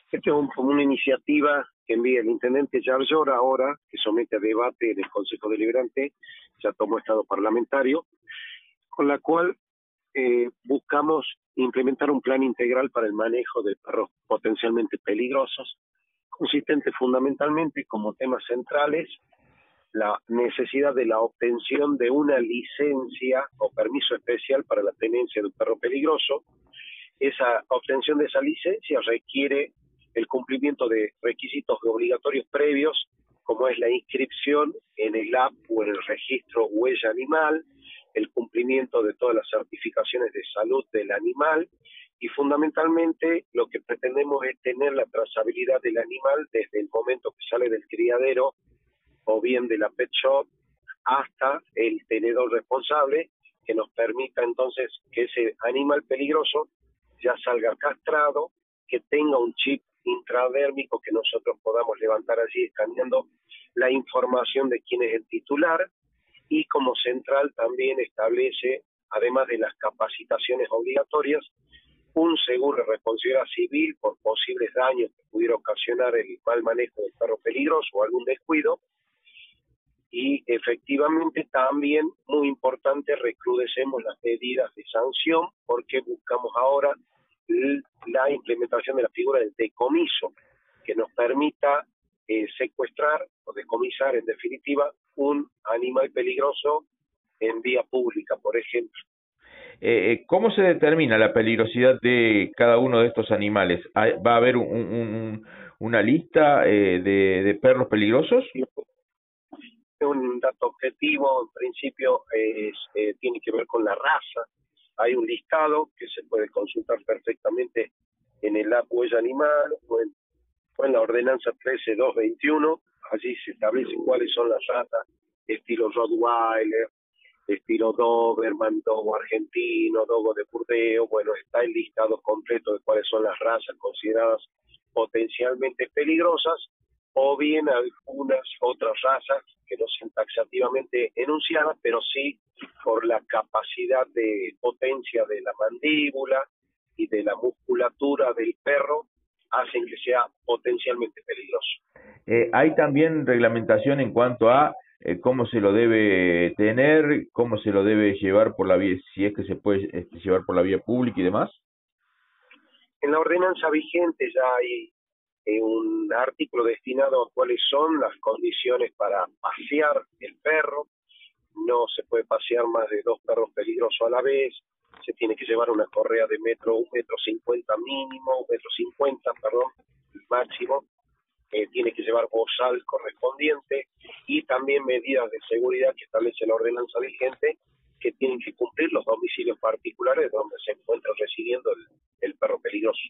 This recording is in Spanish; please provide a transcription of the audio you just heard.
Esta es una iniciativa que envía el intendente Yarlor ahora, que somete a debate en el Consejo Deliberante, ya tomó estado parlamentario, con la cual buscamos implementar un plan integral para el manejo de perros potencialmente peligrosos, consistente fundamentalmente como temas centrales la necesidad de la obtención de una licencia o permiso especial para la tenencia de un perro peligroso. Esa obtención de esa licencia requiere el cumplimiento de requisitos obligatorios previos, como es la inscripción en el app o en el registro huella animal, el cumplimiento de todas las certificaciones de salud del animal, y fundamentalmente lo que pretendemos es tener la trazabilidad del animal desde el momento que sale del criadero o bien de la pet shop hasta el tenedor responsable, que nos permita entonces que ese animal peligroso ya salga castrado, que tenga un chip intradérmico que nosotros podamos levantar allí escaneando la información de quién es el titular, y como central también establece, además de las capacitaciones obligatorias, un seguro de responsabilidad civil por posibles daños que pudiera ocasionar el mal manejo del perro peligroso o algún descuido. Y efectivamente también, muy importante, recrudecemos las medidas de sanción porque buscamos ahora la implementación de la figura del decomiso, que nos permita secuestrar o decomisar, en definitiva, un animal peligroso en vía pública, por ejemplo. ¿Cómo se determina la peligrosidad de cada uno de estos animales? ¿Va a haber una lista de perros peligrosos? Un dato objetivo, en principio, tiene que ver con la raza. Hay un listado que se puede consultar perfectamente en el app Huella Animal o en la ordenanza 13221. Allí se establece cuáles son las razas, estilo Rottweiler, estilo Doberman, Dogo argentino, Dogo de Burdeo. Bueno, está el listado completo de cuáles son las razas consideradas potencialmente peligrosas, o bien algunas otras razas que no sean taxativamente enunciadas, pero sí por la capacidad de potencia de la mandíbula y de la musculatura del perro, hacen que sea potencialmente peligroso. Hay también reglamentación en cuanto a cómo se lo debe tener, cómo se lo debe llevar por la vía, si es que se puede llevar por la vía pública y demás. En la ordenanza vigente ya hay un artículo destinado a cuáles son las condiciones para pasear el perro. No se puede pasear más de 2 perros peligrosos a la vez, se tiene que llevar una correa de 1,50 m mínimo, 1,50 m, perdón, máximo, tiene que llevar bozal correspondiente, y también medidas de seguridad que establece la ordenanza vigente, que tienen que cumplir los domicilios particulares donde se encuentra residiendo el perro peligroso.